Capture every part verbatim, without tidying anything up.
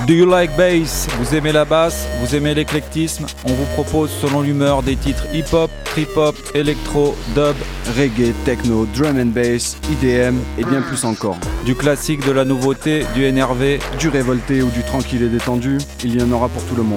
Do you like bass? Vous aimez la basse? Vous aimez l'éclectisme? On vous propose selon l'humeur des titres hip-hop, trip-hop, électro, dub, reggae, techno, drum and bass, I D M et bien plus encore. du classique, de la nouveauté, du énervé. Du révolté ou du tranquille et détendu, il y en aura pour tout le monde.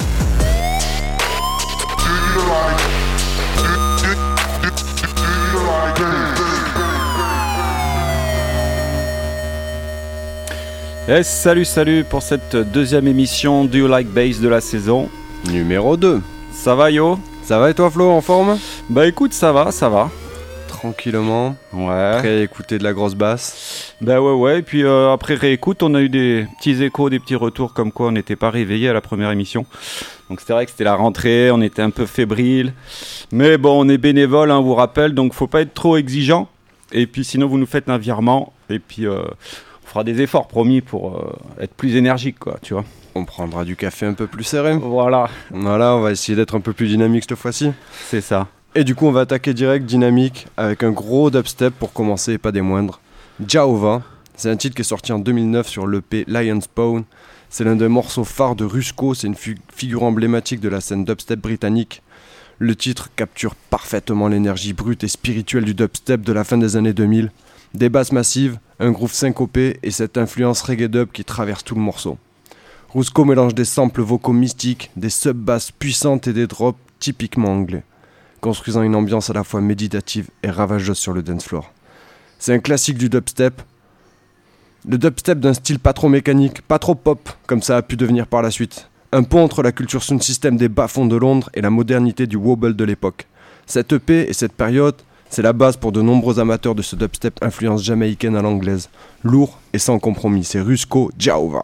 Eh, salut, salut pour cette deuxième émission Do You Like Bass de la saison. Numéro deux. Ça va yo? Ça va et toi Flo, en forme? Bah écoute, ça va, ça va. Tranquillement. Ouais. Prêt à écouter de la grosse basse. Bah ouais, ouais. Et puis euh, après réécoute, on a eu des petits échos, des petits retours comme quoi on n'était pas réveillé à la première émission. Donc c'était vrai que c'était la rentrée, on était un peu fébrile. Mais bon, on est bénévole, hein, on vous rappelle, donc faut pas être trop exigeant. Et puis sinon, vous nous faites un virement. Et puis euh, on fera des efforts, promis, pour euh, être plus énergique, quoi, tu vois. On prendra du café un peu plus serré. Voilà, Voilà, on va essayer d'être un peu plus dynamique cette fois-ci. c'est ça. Et du coup, on va attaquer direct dynamique avec un gros dubstep pour commencer et pas des moindres. Jahova, c'est un titre qui est sorti en deux mille neuf sur l'E P Lion's Spawn. C'est l'un des morceaux phares de Rusko, c'est une fu- figure emblématique de la scène dubstep britannique. Le titre capture parfaitement l'énergie brute et spirituelle du dubstep de la fin des années deux mille. Des basses massives, un groove syncopé et cette influence reggae dub qui traverse tout le morceau. Rusko mélange des samples vocaux mystiques, des sub-basses puissantes et des drops typiquement anglais, construisant une ambiance à la fois méditative et ravageuse sur le dance floor. C'est un classique du dubstep. Le dubstep d'un style pas trop mécanique, pas trop pop, comme ça a pu devenir par la suite. Un pont entre la culture sound system des bas-fonds de Londres et la modernité du wobble de l'époque. Cette E P et cette période, c'est la base pour de nombreux amateurs de ce dubstep influence jamaïcaine à l'anglaise. Lourd et sans compromis, c'est Rusko Jahova.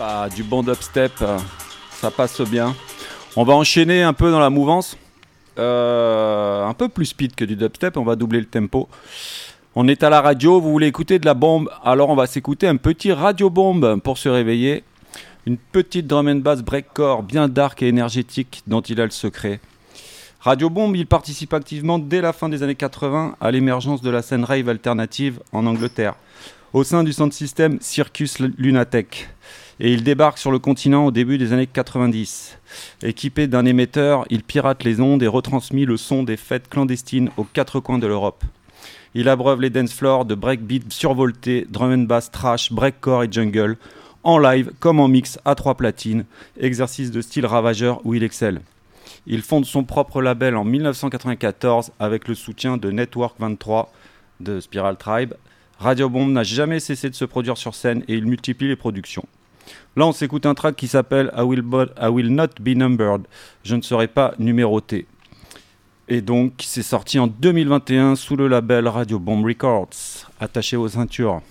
Ah, du bon dubstep, euh, ça passe bien. On va enchaîner un peu dans la mouvance. Euh, un peu plus speed que du dubstep, on va doubler le tempo. On est à la radio, vous voulez écouter de la bombe, alors on va s'écouter un petit radio bombe pour se réveiller. Une petite drum and bass breakcore bien dark et énergétique dont il a le secret. Radio Bombe, il participe activement dès la fin des années quatre-vingts à l'émergence de la scène rave alternative en Angleterre, au sein du sound system Circus Lunatic. Et il débarque sur le continent au début des années quatre-vingt-dix. Équipé d'un émetteur, il pirate les ondes et retransmet le son des fêtes clandestines aux quatre coins de l'Europe. Il abreuve les dance floors de breakbeat survoltés, drum and bass, thrash, breakcore et jungle, en live comme en mix à trois platines, exercice de style ravageur où il excelle. Il fonde son propre label en dix-neuf cent quatre-vingt-quatorze avec le soutien de Network vingt-trois de Spiral Tribe. Radio Bombe n'a jamais cessé de se produire sur scène et il multiplie les productions. Là, on s'écoute un track qui s'appelle I Will, Bo- I Will Not Be Numbered. Je ne serai pas numéroté. Et donc, c'est sorti en deux mille vingt et un sous le label Radio Bomb Records. Attachez vos ceintures.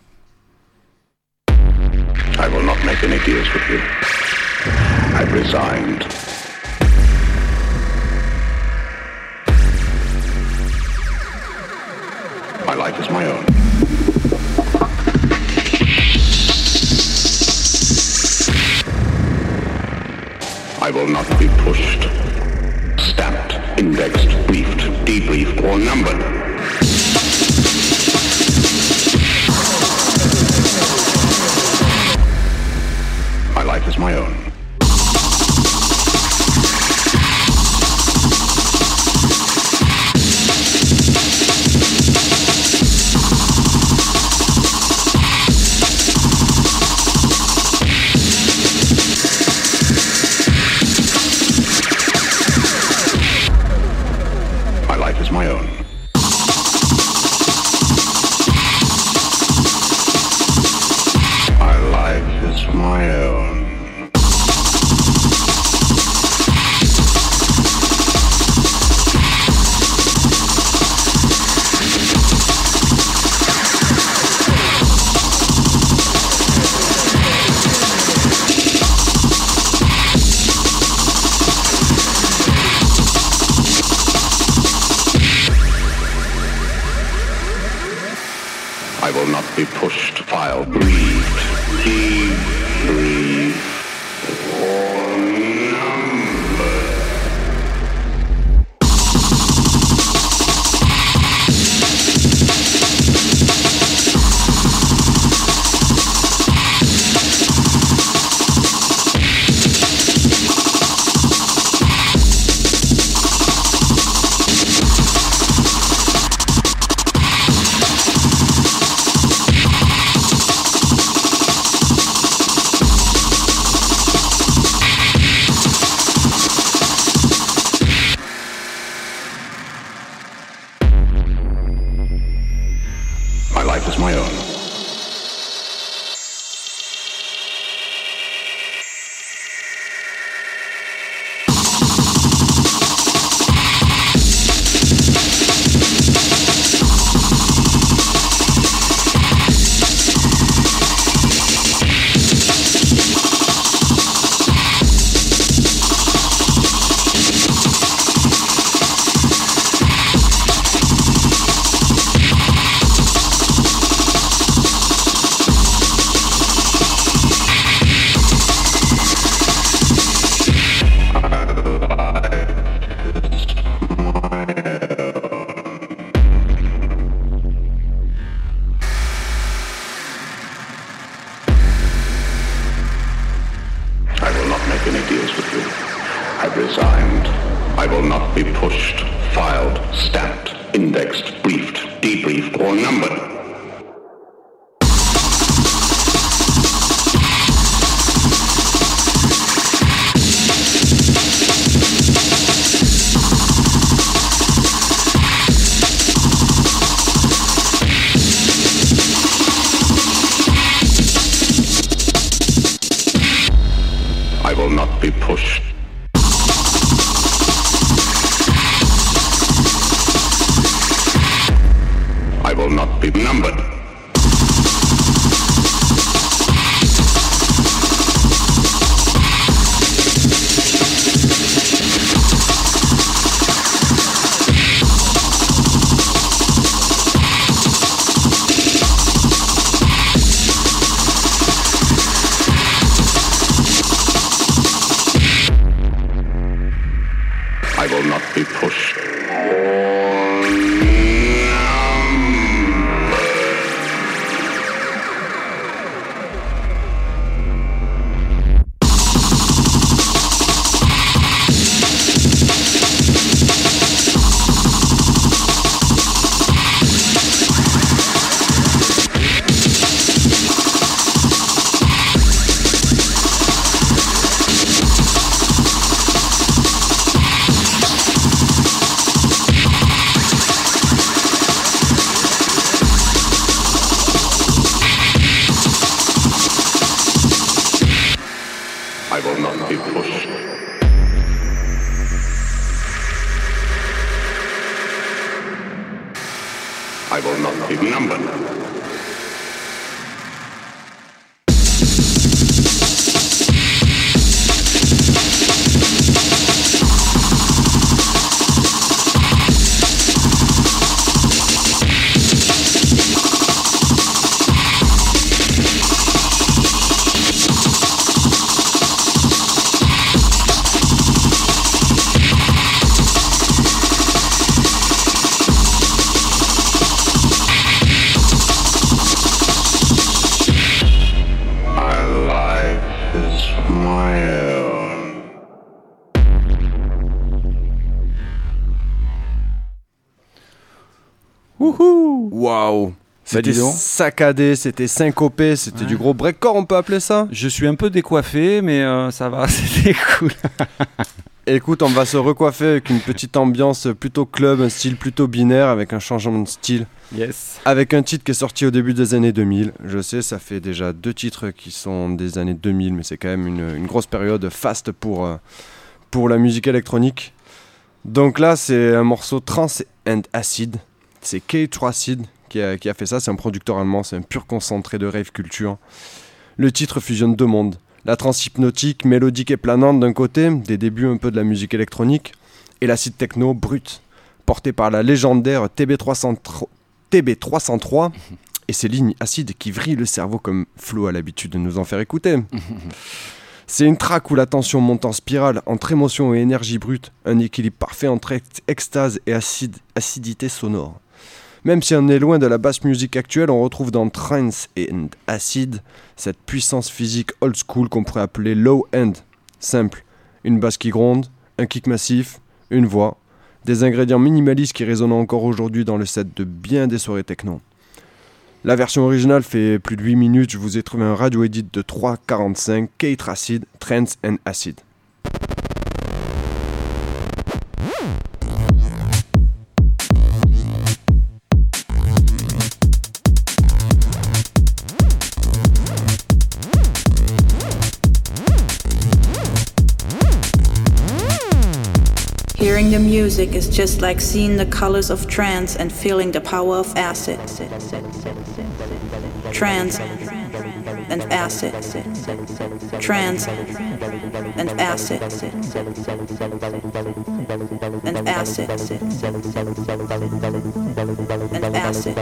I will not make any deals with you. I've resigned. My life is my own. I will not be pushed, stamped, indexed, briefed, debriefed, or numbered. My life is my own. My own. My life is my own. I will not be pushed, filed, breathed, debriefed, or numbered. Wouhou! Waouh! C'était dis donc. saccadé, c'était syncopé, c'était Ouais. du gros breakcore, on peut appeler ça? Je suis un peu décoiffé, mais euh, ça va, c'était cool. Écoute, on va se recoiffer avec une petite ambiance plutôt club, un style plutôt binaire, avec un changement de style. Yes. Avec un titre qui est sorti au début des années deux mille. Je sais, ça fait déjà deux titres qui sont des années deux mille, mais c'est quand même une, une grosse période faste pour, euh, pour la musique électronique. Donc là, c'est un morceau Trance and Acid. C'est K-Tracid qui a, qui a fait ça. C'est un producteur allemand, c'est un pur concentré de rave culture. Le titre fusionne deux mondes. La trance hypnotique, mélodique et planante d'un côté, des débuts un peu de la musique électronique, et l'acid techno brut, porté par la légendaire T B trois cent trois et ses lignes acides qui vrillent le cerveau comme Flo a l'habitude de nous en faire écouter. C'est une track où la tension monte en spirale, entre émotion et énergie brute, un équilibre parfait entre ex- extase et acide, acidité sonore. Même si on est loin de la basse musique actuelle, on retrouve dans Trance and Acid cette puissance physique old school qu'on pourrait appeler low end. Simple, une basse qui gronde, un kick massif, une voix, des ingrédients minimalistes qui résonnent encore aujourd'hui dans le set de bien des soirées techno. La version originale fait plus de huit minutes, je vous ai trouvé un radio edit de trois quarante-cinq, K-Tracid, Trance and Acid. Hearing the music is just like seeing the colors of trance and feeling the power of acid. Trance and acid. Trance and acid. And acid. And acid.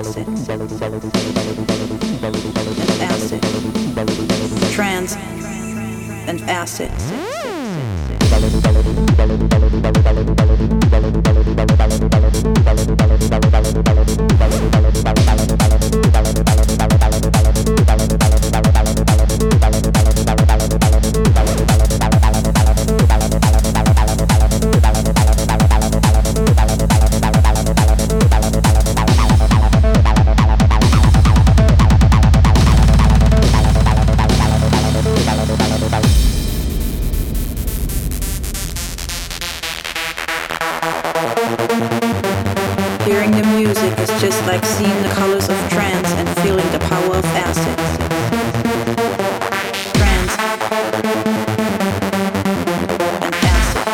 And acid. Trance and acid. Hearing the music is just like seeing the colors of trance and feeling the power of acid. Trance and acid.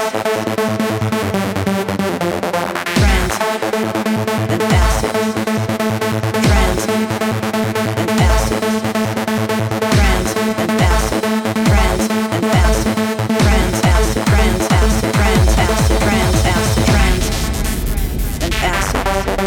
Trance and acid. Trance and acid. Trance and acid. Trance and acid. Trance acid. Trance acid. Trance acid. Trance acid. Trance and acid.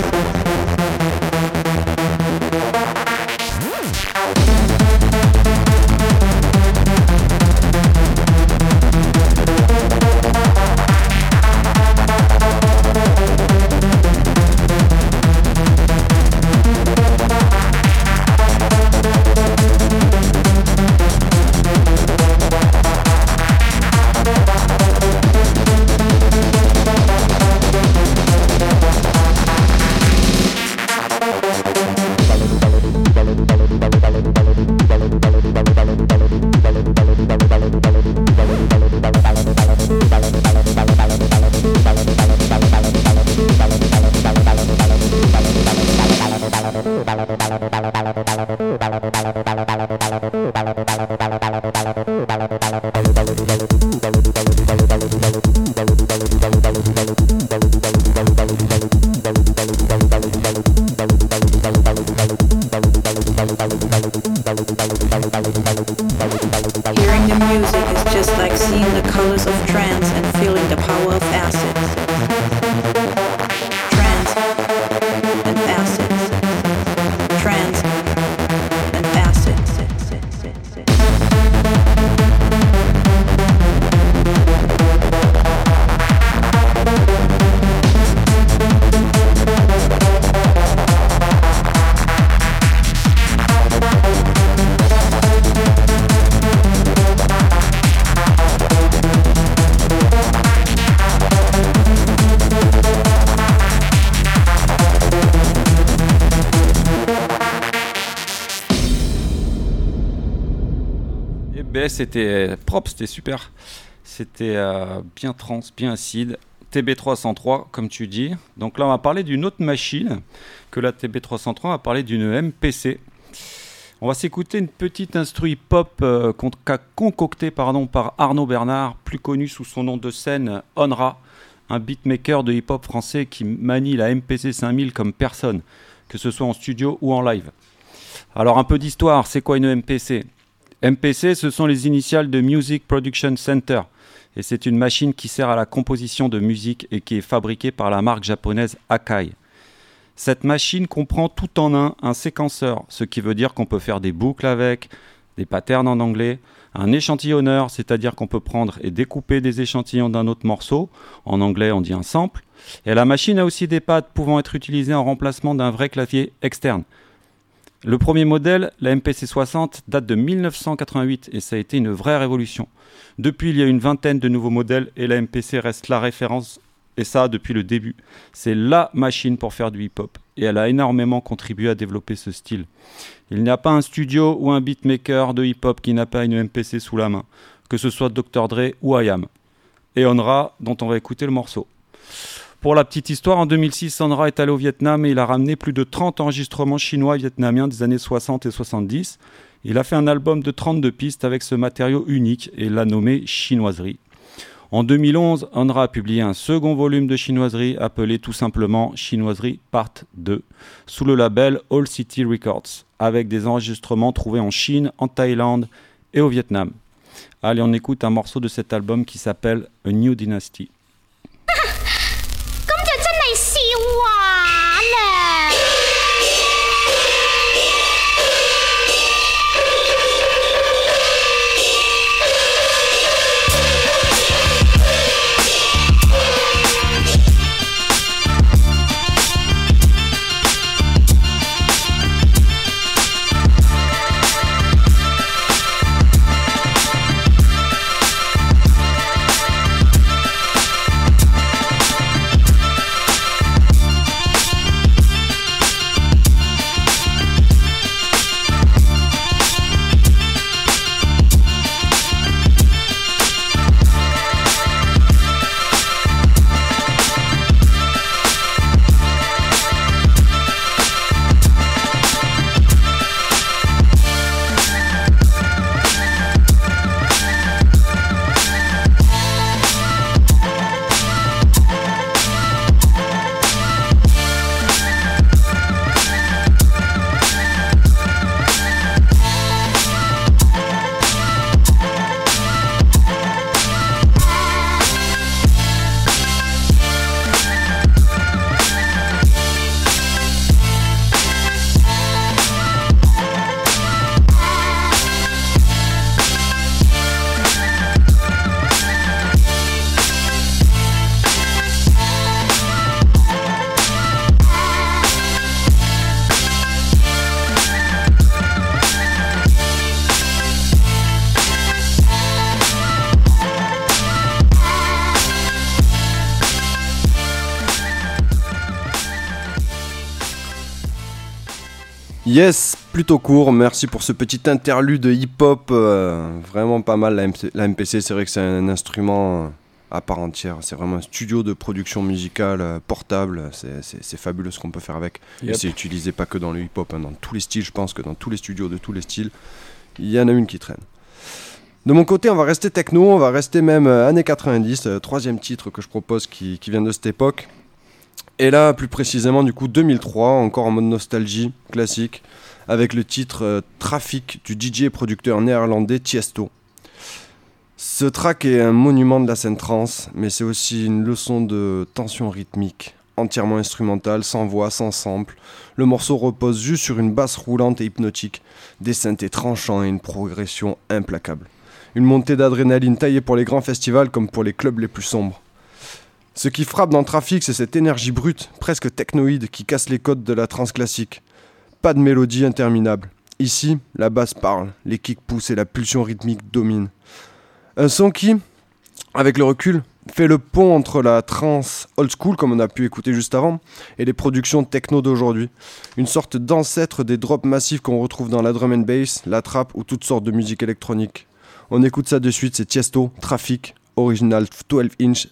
Hearing the music is just like seeing the colors of trance and feeling the power of acid. Trance and acid. Trance and acid. Ben, c'était propre, c'était super. C'était euh, bien trans, bien acide. T B trois cent trois, comme tu dis. Donc là, on va parler d'une autre machine que la T B trois cent trois. On va parler d'une M P C. On va s'écouter une petite instru hip-hop euh, con- qu'a concocté pardon, par Arnaud Bernard, plus connu sous son nom de scène Onra, un beatmaker de hip-hop français qui manie la M P C cinq mille comme personne, que ce soit en studio ou en live. Alors un peu d'histoire, c'est quoi une M P C ? M P C, ce sont les initiales de Music Production Center, et c'est une machine qui sert à la composition de musique et qui est fabriquée par la marque japonaise Akai. Cette machine comprend tout en un un séquenceur, ce qui veut dire qu'on peut faire des boucles avec, des patterns en anglais, un échantillonneur, c'est-à-dire qu'on peut prendre et découper des échantillons d'un autre morceau, en anglais on dit un sample, et la machine a aussi des pads pouvant être utilisées en remplacement d'un vrai clavier externe. Le premier modèle, la M P C soixante, date de mille neuf cent quatre-vingt-huit et ça a été une vraie révolution. Depuis, il y a une vingtaine de nouveaux modèles et la M P C reste la référence. Et ça, depuis le début. C'est LA machine pour faire du hip-hop. Et elle a énormément contribué à développer ce style. Il n'y a pas un studio ou un beatmaker de hip-hop qui n'a pas une M P C sous la main. Que ce soit docteur Dre ou I A M. Et Onra, dont on va écouter le morceau. Pour la petite histoire, en deux mille six, Onra est allé au Vietnam et il a ramené plus de trente enregistrements chinois et vietnamiens des années soixante et soixante-dix. Il a fait un album de trente-deux pistes avec ce matériau unique et l'a nommé Chinoiserie. En deux mille onze, Onra a publié un second volume de Chinoiserie appelé tout simplement Chinoiserie Part deux sous le label All City Records avec des enregistrements trouvés en Chine, en Thaïlande et au Vietnam. Allez, on écoute un morceau de cet album qui s'appelle A New Dynasty. Yes, plutôt court, merci pour ce petit interlude hip-hop, euh, vraiment pas mal la, M C, la M P C, c'est vrai que c'est un instrument à part entière, c'est vraiment un studio de production musicale euh, portable, c'est, c'est, c'est fabuleux ce qu'on peut faire avec, yep. Et c'est utilisé pas que dans le hip-hop, hein, dans tous les styles, je pense que dans tous les studios de tous les styles, il y en a une qui traîne. De mon côté, on va rester techno, on va rester même euh, années quatre-vingt-dix, euh, troisième titre que je propose qui, qui vient de cette époque. Et là, plus précisément, du coup, deux mille trois, encore en mode nostalgie, classique, avec le titre euh, Trafic du D J et producteur néerlandais Tiesto. Ce track est un monument de la scène trance, mais c'est aussi une leçon de tension rythmique, entièrement instrumentale, sans voix, sans sample. Le morceau repose juste sur une basse roulante et hypnotique, des synthés tranchants et une progression implacable. Une montée d'adrénaline taillée pour les grands festivals comme pour les clubs les plus sombres. Ce qui frappe dans Trafic, c'est cette énergie brute, presque technoïde, qui casse les codes de la trance classique. Pas de mélodie interminable. Ici, la basse parle, les kicks poussent et la pulsion rythmique domine. Un son qui, avec le recul, fait le pont entre la trance old school, comme on a pu écouter juste avant, et les productions techno d'aujourd'hui. Une sorte d'ancêtre des drops massifs qu'on retrouve dans la drum and bass, la trap ou toutes sortes de musique électronique. On écoute ça de suite, c'est Tiesto, Traffic, original douze inch.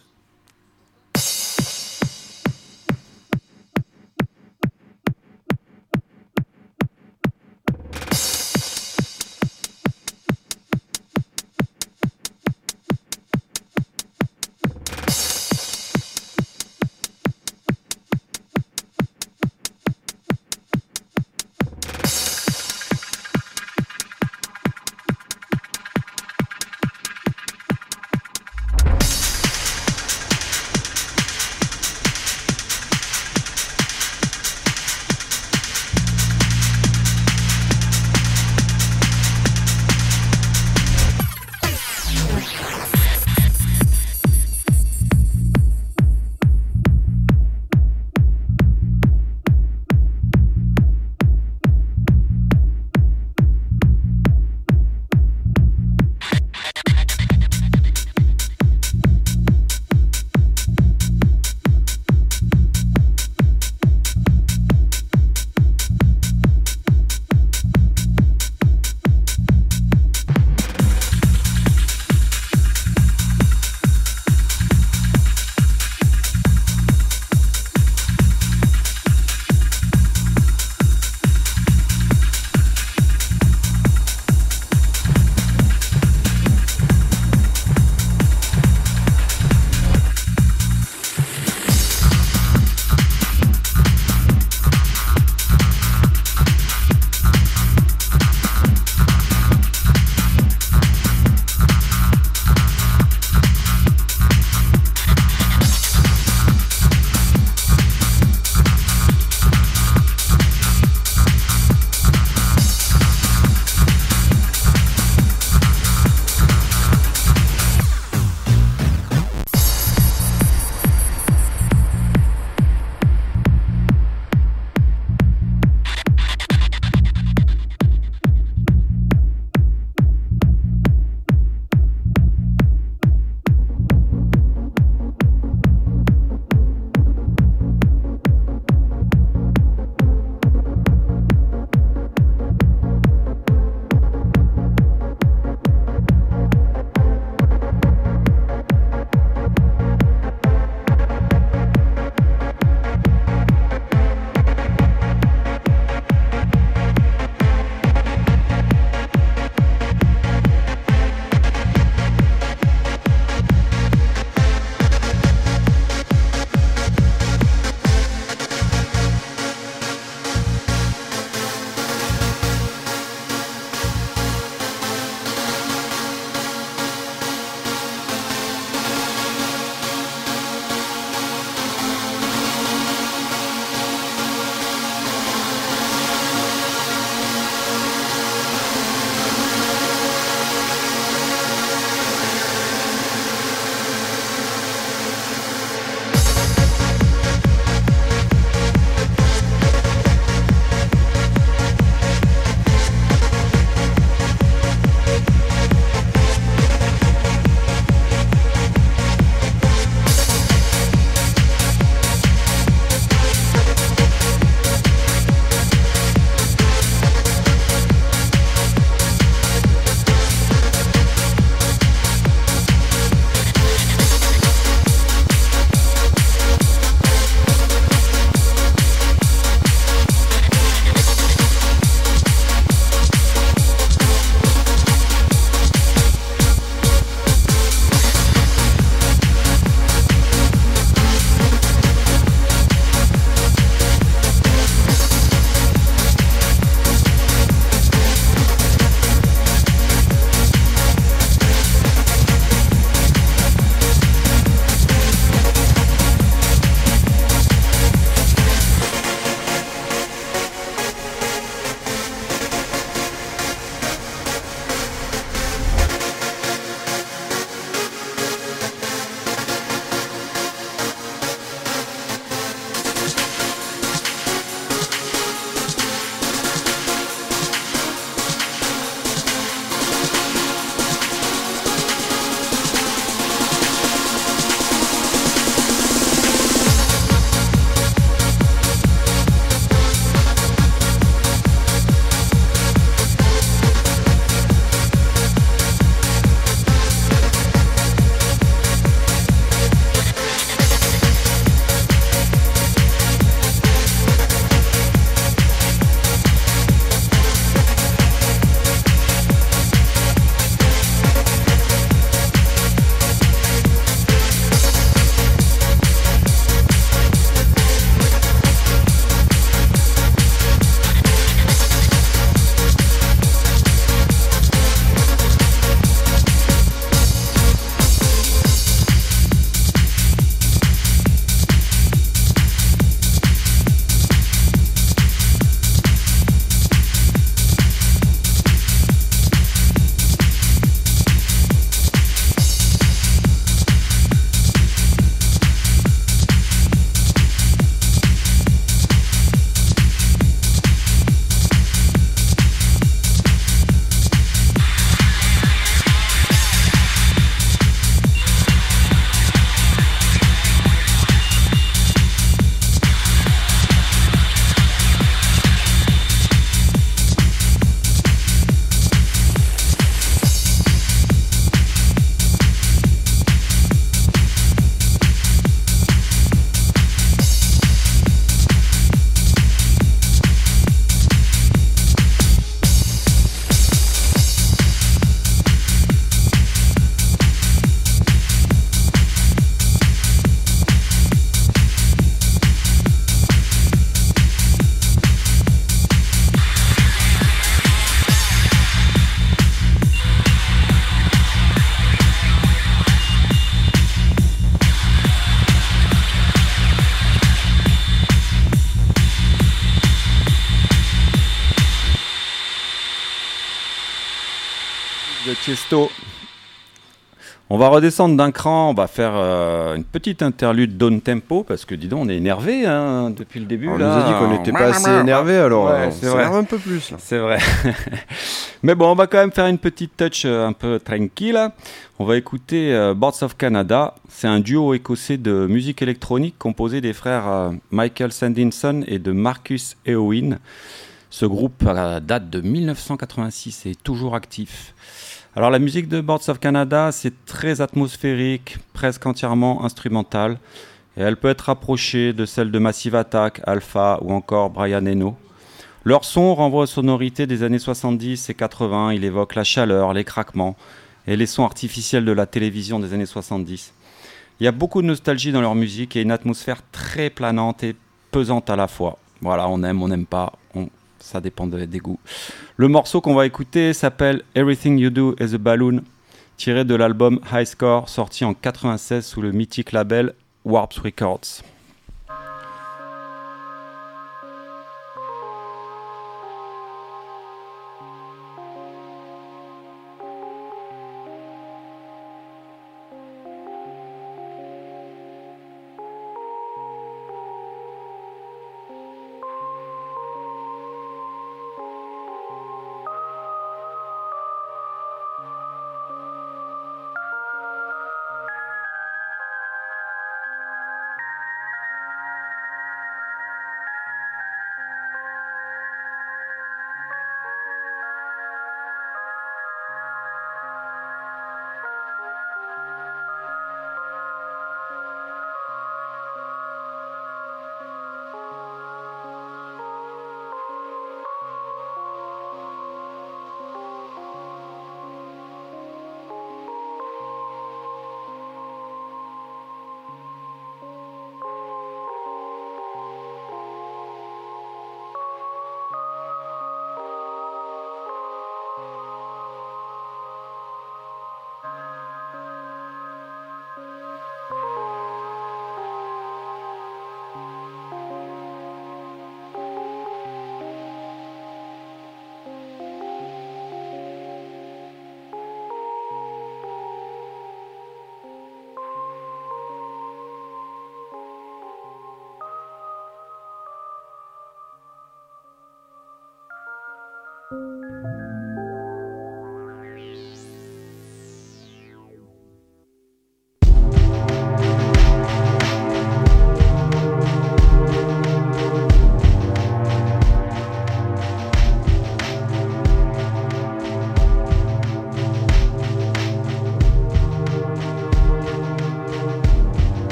de Tiesto. On va redescendre d'un cran, on va faire euh, une petite interlude down tempo parce que dis donc on est énervé hein, depuis le début. On là. nous a dit qu'on n'était pas assez énervé alors Ouais, on c'est vrai. s'énerve un peu plus là. C'est vrai. Mais bon, on va quand même faire une petite touch euh, un peu tranquille. On va écouter euh, Boards of Canada. C'est un duo écossais de musique électronique composé des frères euh, Michael Sandinson et de Marcus Eowyn. Ce groupe euh, date de dix-neuf cent quatre-vingt-six et est toujours actif. Alors la musique de Boards of Canada, c'est très atmosphérique, presque entièrement instrumentale. Et elle peut être rapprochée de celle de Massive Attack, Alpha ou encore Brian Eno. Leur son renvoie aux sonorités des années soixante-dix et quatre-vingts. Il évoque la chaleur, les craquements et les sons artificiels de la télévision des années soixante-dix. Il y a beaucoup de nostalgie dans leur musique et une atmosphère très planante et pesante à la fois. Voilà, on aime, on n'aime pas, on... ça dépend de, des goûts. Le morceau qu'on va écouter s'appelle Everything You Do Is a Balloon, tiré de l'album High Score, sorti en quatre-vingt-seize sous le mythique label Warp Records.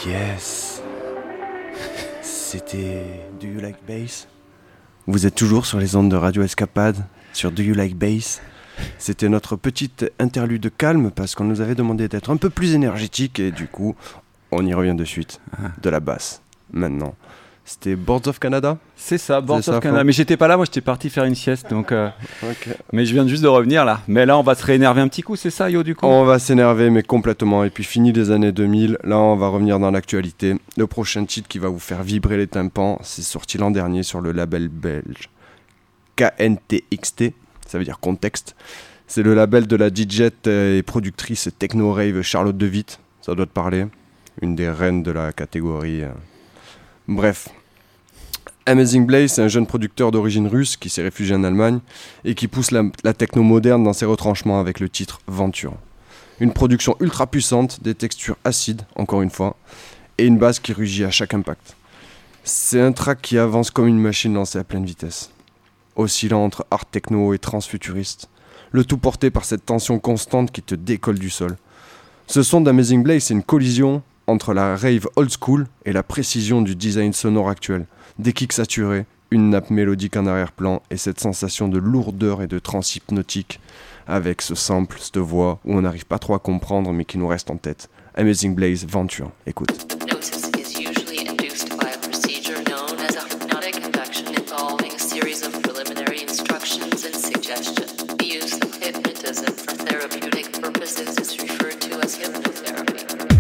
Yes. C'était Do You Like Bass? Vous êtes toujours sur les ondes de Radio Escapade, sur Do You Like Bass. C'était notre petite interlude calme parce qu'on nous avait demandé d'être un peu plus énergétique et du coup, on y revient de suite. De la basse, maintenant. C'était Boards of Canada? C'est ça, Boards C'est of ça, Canada. faut- Mais j'étais pas là, moi j'étais parti faire une sieste. Donc, euh, Ok. mais je viens juste de revenir là. Mais là, on va se réénerver un petit coup, c'est ça, Yo, du coup? On va s'énerver, mais complètement. Et puis, fini les années deux mille. Là, on va revenir dans l'actualité. Le prochain titre qui va vous faire vibrer les tympans, c'est sorti l'an dernier sur le label belge K N T X T. Ça veut dire contexte. C'est le label de la D J et productrice techno-rave Charlotte de Witt. Ça doit te parler. Une des reines de la catégorie. euh. Bref. Amazing Blaze, c'est un jeune producteur d'origine russe qui s'est réfugié en Allemagne et qui pousse la, la techno moderne dans ses retranchements avec le titre Venture. Une production ultra puissante, des textures acides, encore une fois, et une basse qui rugit à chaque impact. C'est un track qui avance comme une machine lancée à pleine vitesse, oscillant entre art techno et trance futuriste, le tout porté par cette tension constante qui te décolle du sol. Ce son d'Amazing Blaze, c'est une collision entre la rave old school et la précision du design sonore actuel. Des kicks saturés, une nappe mélodique en arrière-plan et cette sensation de lourdeur et de trance hypnotique avec ce sample, cette voix où on n'arrive pas trop à comprendre mais qui nous reste en tête. Amazing Blaze, Venture, écoute. Hypnosis is usually induced by a procedure known as a hypnotic induction involving a series of preliminary instructions and suggestions. The use of hypnotism for therapeutic purposes is referred to as hypnotherapy.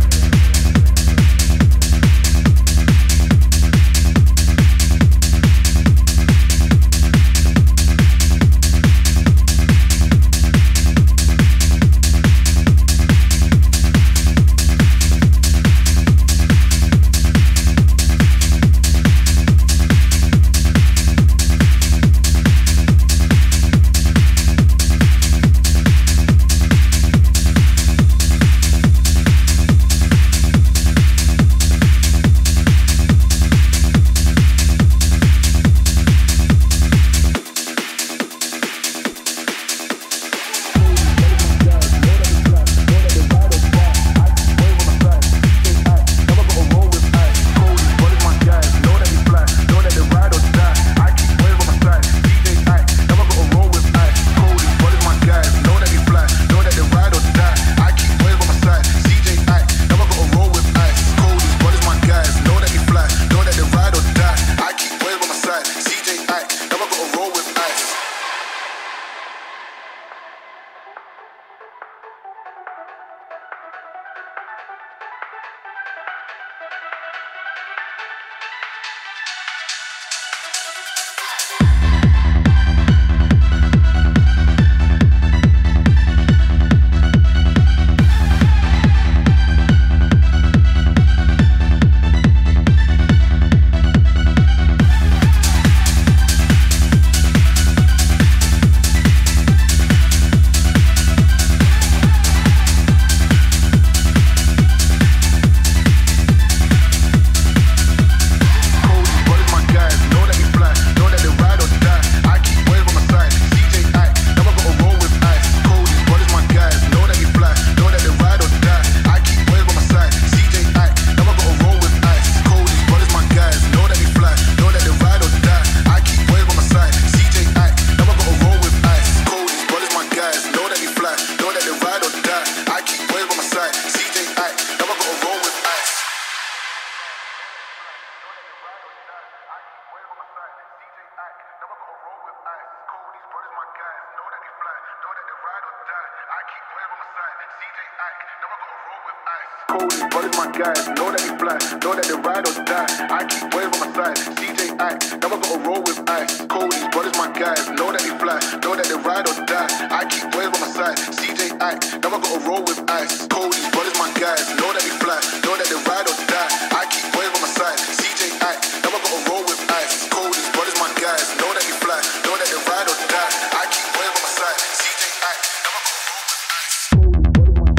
Cody, brothers my guys, know that they fly, know that they ride or die. I keep wave on my side, C J Act, never gotta roll with ice. Cody's brothers my guys, know that they fly, know that they ride or die. I keep wave on my side, C J Act, never gotta roll with ice. Cody's brothers my guys, know that they fly, know that they ride or die. I keep wave on my side, C J Act, never gotta roll with ice. Cody's brothers my guys, know that they fly, know that they ride or die. I keep wave on my side, C J Act, never gotta roll with ice.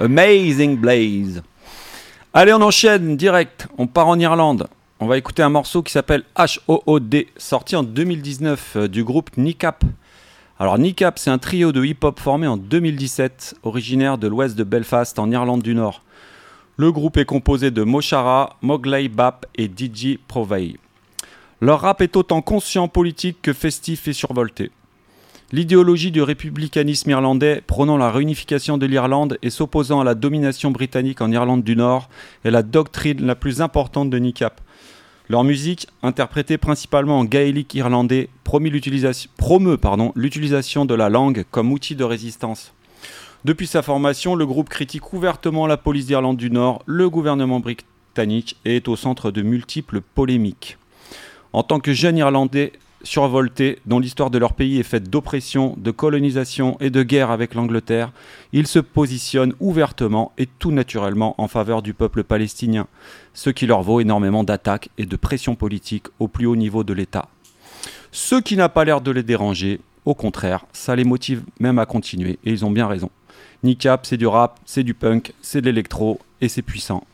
Amazing Blaze. Allez, on enchaîne direct, on part en Irlande. On va écouter un morceau qui s'appelle H O O D, sorti en deux mille dix-neuf euh, du groupe Kneecap. Alors Kneecap, c'est un trio de hip-hop formé en deux mille dix-sept, originaire de l'ouest de Belfast en Irlande du Nord. Le groupe est composé de Moshara, Mogley Bap et D J Provey. Leur rap est autant conscient, politique que festif et survolté. L'idéologie du républicanisme irlandais, prônant la réunification de l'Irlande et s'opposant à la domination britannique en Irlande du Nord, est la doctrine la plus importante de Kneecap. Leur musique, interprétée principalement en gaélique irlandais, promeut l'utilisation, promeut, pardon, l'utilisation de la langue comme outil de résistance. Depuis sa formation, le groupe critique ouvertement la police d'Irlande du Nord, le gouvernement britannique et est au centre de multiples polémiques. En tant que jeunes Irlandais survoltés, dont l'histoire de leur pays est faite d'oppression, de colonisation et de guerre avec l'Angleterre, ils se positionnent ouvertement et tout naturellement en faveur du peuple palestinien, ce qui leur vaut énormément d'attaques et de pression politique au plus haut niveau de l'État. Ce qui n'a pas l'air de les déranger, au contraire, ça les motive même à continuer, et ils ont bien raison. Kneecap, c'est du rap, c'est du punk, c'est de l'électro, et c'est puissant.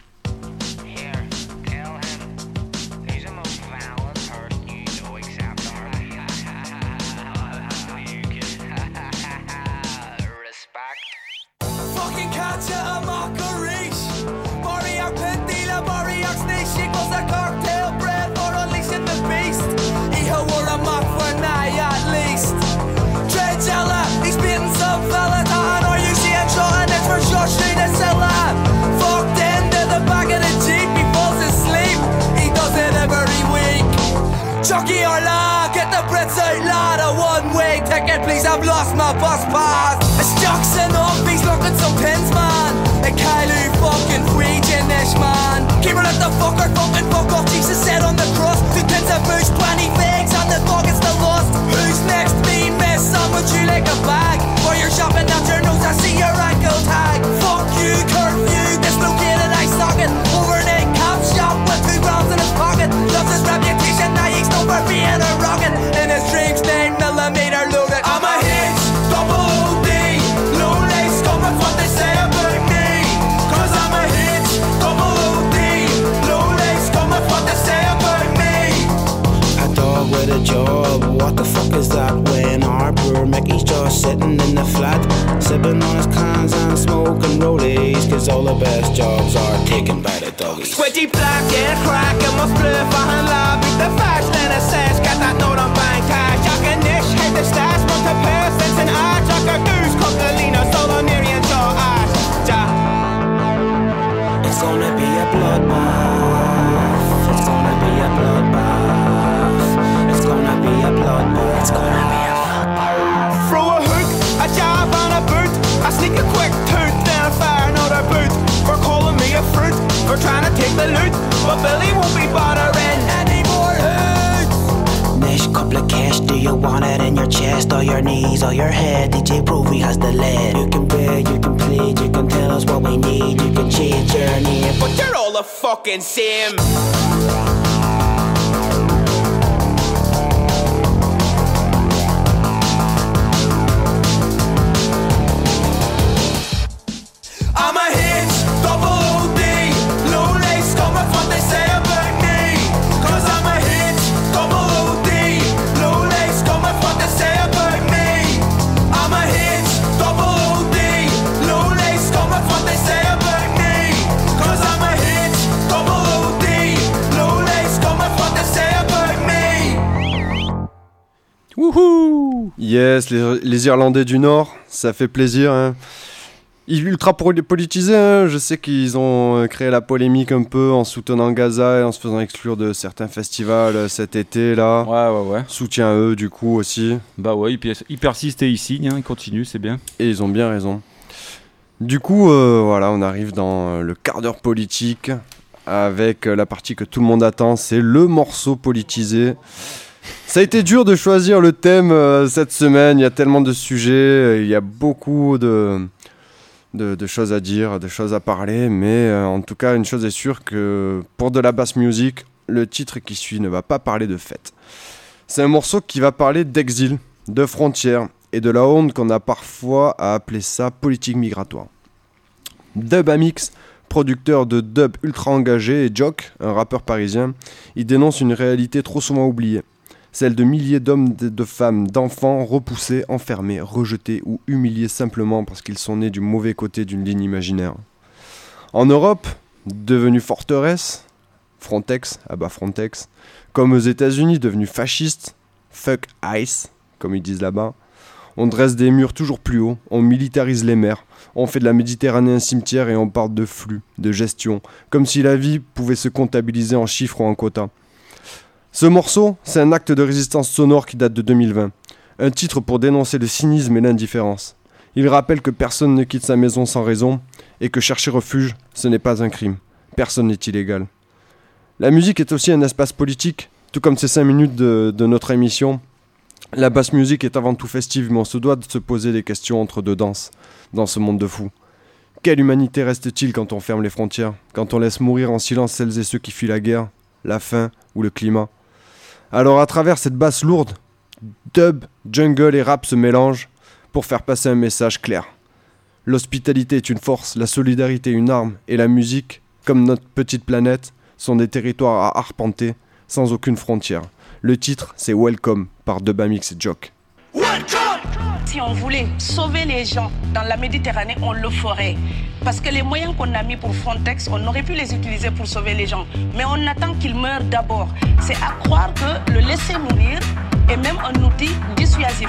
Chucky or law, get the breads out loud. A one-way ticket, please, I've lost my bus pass. It's Jackson up, he's looking some pins, man. A Kylie fucking French man. Keep her let the fucker fucking fuck off. Jesus said on the cross, two tins of booze, twenty figs, and the dog is still lost. Who's next? Me, miss, some would you like a bag? While you're shopping at your nose, I see your ankle tag. Fuck you, curfew, dislocated eye socket. Overnight cop shop with two grams in his pocket. Loves his reputation, now he's known for being a rocket. In his dreams, nine millimeter loaded. I'm a hitch, double O D. Low lace, come with what they say about me. Cause I'm a hitch, double O D. Low lace, come with what they say about me. A dog with a job, what the fuck is that? When our poor Mickey's just sitting in the flat, sipping on his cans and smoking rollies. Cause all the best jobs are taken by the doggies. Squidgy black and crack and my split behind lab. Beat the fast and assess, got that note on bank cash. Jack and Nish, hit the stats, want to pass, it's an eye. Jack a goose, Coquelina, Solonarian, jaw ash. Ja. It's gonna be a bloodbath. It's gonna be a bloodbath. It's gonna be a bloodbath. It's gonna be a bloodbath. Throw a hook, a jab and a boot. I sneak a quick toot, then I fire another boot. For calling me a fruit, for trying to take the loot. But Billy won't be bothering any more hoots. Nish, couple of cash, do you want it in your chest, or your knees, or your head? D J Provey has the lead. You can beg, you can plead, you can tell us what we need. You can change your name, but you're all the fucking same. I'm a hitch, double O D. Low lace, come with what they say about me. Cause I'm a hitch, double O D. Low lace, come with what they say about me. I'm a hitch, double O D. Low lace, come with what they say about me. Cause I'm a hitch, double O D. Low lace, come with what they say about me. Wouhou! Yes, les, les Irlandais du Nord, ça fait plaisir, hein. Ultra politisé, hein. Je sais qu'ils ont créé la polémique un peu en soutenant Gaza et en se faisant exclure de certains festivals cet été là. Ouais, ouais, ouais. Soutien à eux du coup aussi. Bah ouais, ils persistent et ils signent, hein, ils continuent, c'est bien. Et ils ont bien raison. Du coup, euh, voilà, on arrive dans le quart d'heure politique avec la partie que tout le monde attend, c'est le morceau politisé. Ça a été dur de choisir le thème euh, cette semaine, il y a tellement de sujets, il y a beaucoup de... De, de choses à dire, de choses à parler, mais euh, en tout cas, une chose est sûre que pour de la bass music, le titre qui suit ne va pas parler de fête. C'est un morceau qui va parler d'exil, de frontières et de la honte qu'on a parfois à appeler ça politique migratoire. Dubamix, producteur de dub ultra engagé, et Jock, un rappeur parisien, il dénonce une réalité trop souvent oubliée. Celle de milliers d'hommes, de femmes, d'enfants repoussés, enfermés, rejetés ou humiliés simplement parce qu'ils sont nés du mauvais côté d'une ligne imaginaire. En Europe, devenue forteresse, Frontex, ah bah Frontex, comme aux États-Unis, devenus fascistes, fuck ICE, comme ils disent là-bas, on dresse des murs toujours plus hauts, on militarise les mers, on fait de la Méditerranée un cimetière et on parle de flux, de gestion, comme si la vie pouvait se comptabiliser en chiffres ou en quotas. Ce morceau, c'est un acte de résistance sonore qui date de deux mille vingt. Un titre pour dénoncer le cynisme et l'indifférence. Il rappelle que personne ne quitte sa maison sans raison et que chercher refuge, ce n'est pas un crime. Personne n'est illégal. La musique est aussi un espace politique, tout comme ces cinq minutes de, de notre émission. La basse musique est avant tout festive, mais on se doit de se poser des questions entre deux danses, dans ce monde de fous. Quelle humanité reste-t-il quand on ferme les frontières, quand on laisse mourir en silence celles et ceux qui fuient la guerre, la faim ou le climat ? Alors à travers cette basse lourde, dub, jungle et rap se mélangent pour faire passer un message clair. L'hospitalité est une force, la solidarité une arme, et la musique, comme notre petite planète, sont des territoires à arpenter sans aucune frontière. Le titre, c'est Welcome par Dubamix et Jock. Si on voulait sauver les gens dans la Méditerranée, on le ferait. Parce que les moyens qu'on a mis pour Frontex, on aurait pu les utiliser pour sauver les gens. Mais on attend qu'ils meurent d'abord. C'est à croire que le laisser mourir est même un outil dissuasif.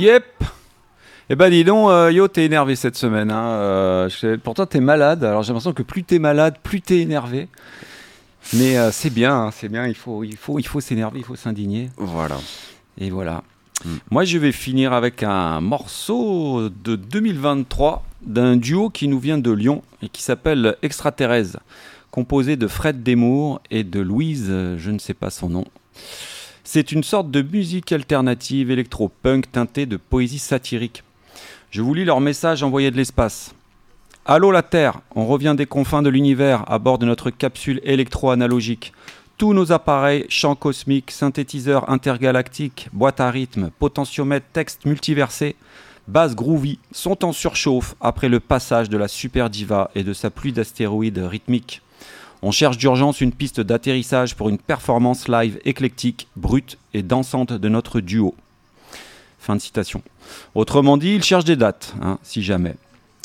Yep. Eh ben dis donc, euh, Yo, t'es énervé cette semaine. Hein. Euh, je... Pourtant, t'es malade. Alors j'ai l'impression que plus t'es malade, plus t'es énervé. Mais euh, c'est bien, hein, c'est bien. Il faut, il faut, il faut s'énerver, il faut s'indigner. Voilà. Et voilà. Mm. Moi, je vais finir avec un morceau de deux mille vingt-trois d'un duo qui nous vient de Lyon et qui s'appelle Extraterrestre, composé de Fred Desmours et de Louise, je ne sais pas son nom. C'est une sorte de musique alternative électro-punk teintée de poésie satirique. Je vous lis leur message envoyé de l'espace. Allô la Terre, on revient des confins de l'univers à bord de notre capsule électro-analogique. Tous nos appareils, champs cosmiques, synthétiseurs intergalactiques, boîtes à rythme, potentiomètres, textes multiversés, basse groovy, sont en surchauffe après le passage de la super diva et de sa pluie d'astéroïdes rythmiques. On cherche d'urgence une piste d'atterrissage pour une performance live éclectique, brute et dansante de notre duo. Fin de citation. Autrement dit, il cherche des dates, hein, si jamais.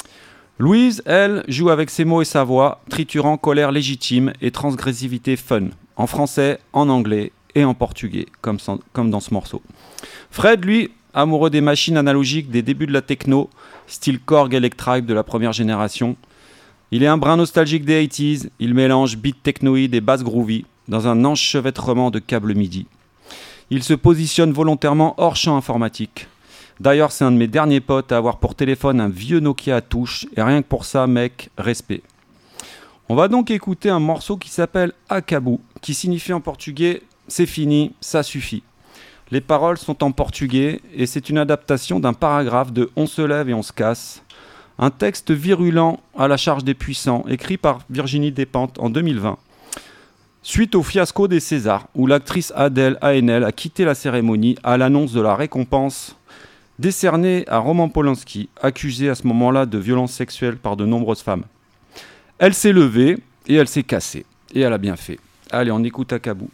Louise, elle, joue avec ses mots et sa voix, triturant colère légitime et transgressivité fun, en français, en anglais et en portugais, comme, sans, comme dans ce morceau. Fred, lui, amoureux des machines analogiques des débuts de la techno, style Korg Electribe de la première génération. Il est un brin nostalgique des eighties, il mélange beat technoïde et basse groovy dans un enchevêtrement de câbles MIDI. Il se positionne volontairement hors champ informatique. D'ailleurs, c'est un de mes derniers potes à avoir pour téléphone un vieux Nokia à touche, et rien que pour ça, mec, respect. On va donc écouter un morceau qui s'appelle Acabou, qui signifie en portugais « c'est fini, ça suffit ». Les paroles sont en portugais et c'est une adaptation d'un paragraphe de « On se lève et on se casse », un texte virulent à la charge des puissants, écrit par Virginie Despentes en deux mille vingt. Suite au fiasco des Césars, où l'actrice Adèle Haenel a quitté la cérémonie à l'annonce de la récompense décernée à Roman Polanski, accusé à ce moment-là de violences sexuelles par de nombreuses femmes. Elle s'est levée et elle s'est cassée. Et elle a bien fait. Allez, on écoute Acabou.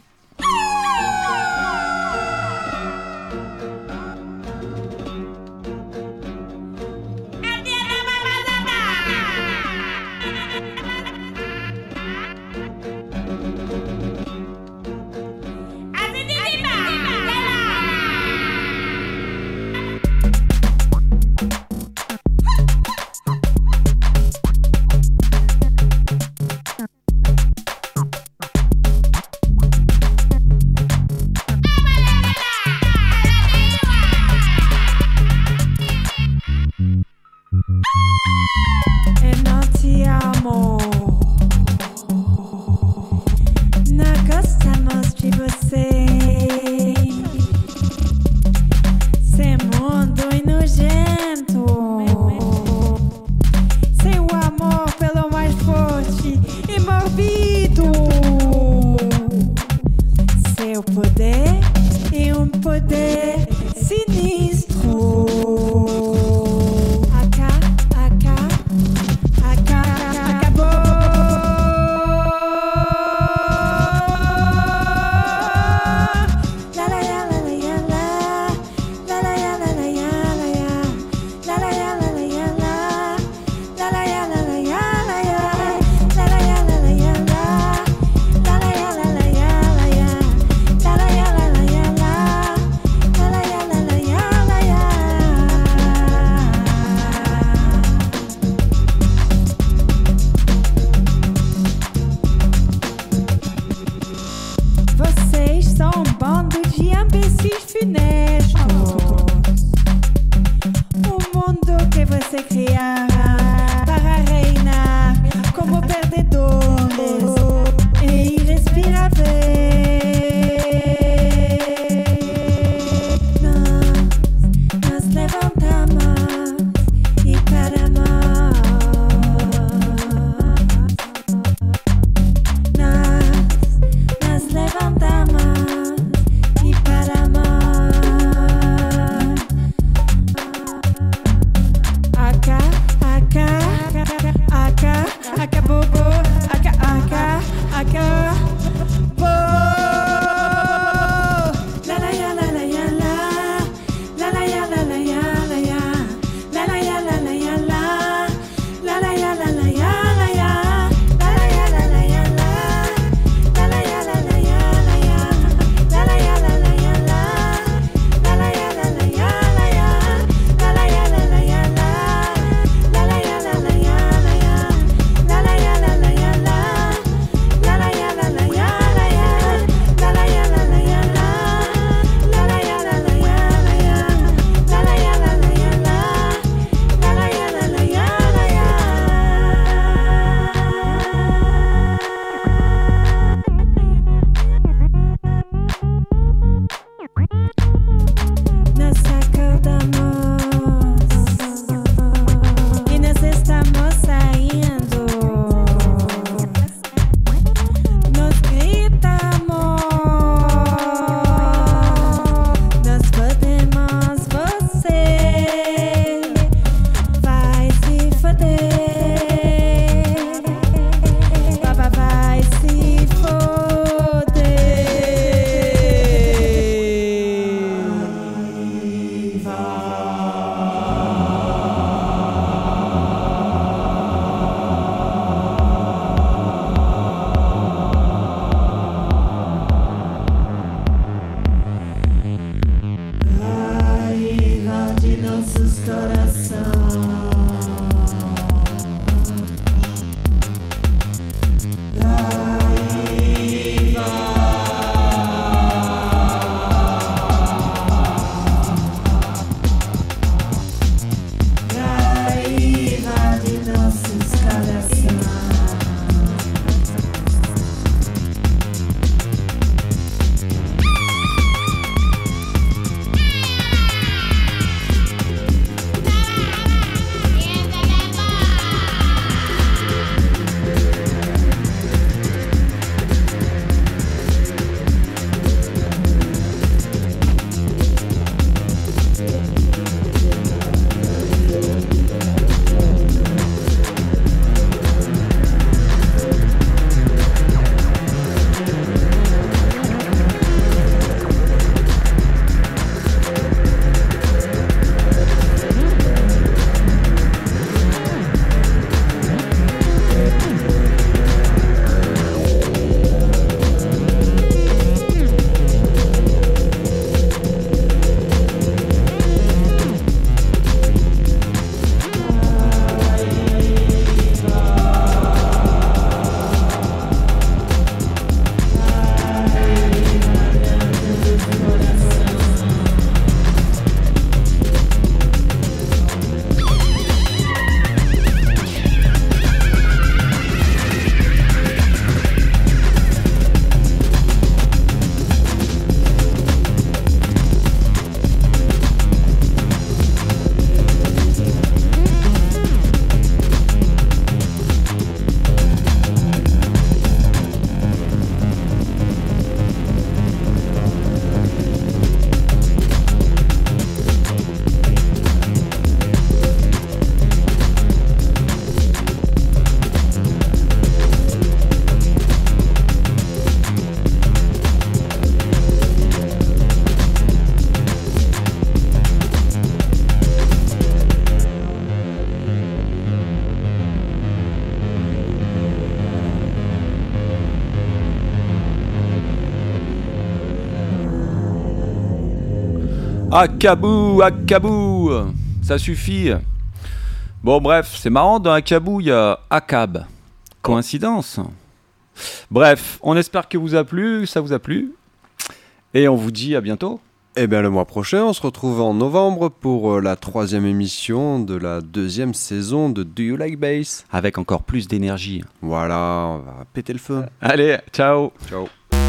Akabou, Akabou, ça suffit. Bon bref, c'est marrant, dans Akabou, il y a Akab. Coïncidence. Bref, on espère que vous a plu, ça vous a plu. Et on vous dit à bientôt. Eh bien, le mois prochain, on se retrouve en novembre pour la troisième émission de la deuxième saison de Do You Like Bass ? Avec encore plus d'énergie. Voilà, on va péter le feu. Allez, ciao. Ciao.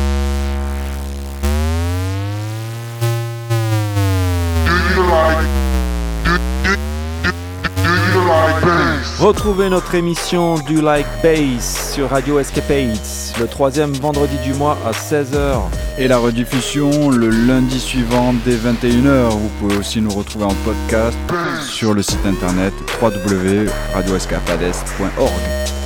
Retrouvez notre émission Do You Like Bass sur Radio Escapades, le troisième vendredi du mois à seize heures. Et la rediffusion le lundi suivant dès vingt et une heures. Vous pouvez aussi nous retrouver en podcast sur le site internet w w w point radio escapades point org.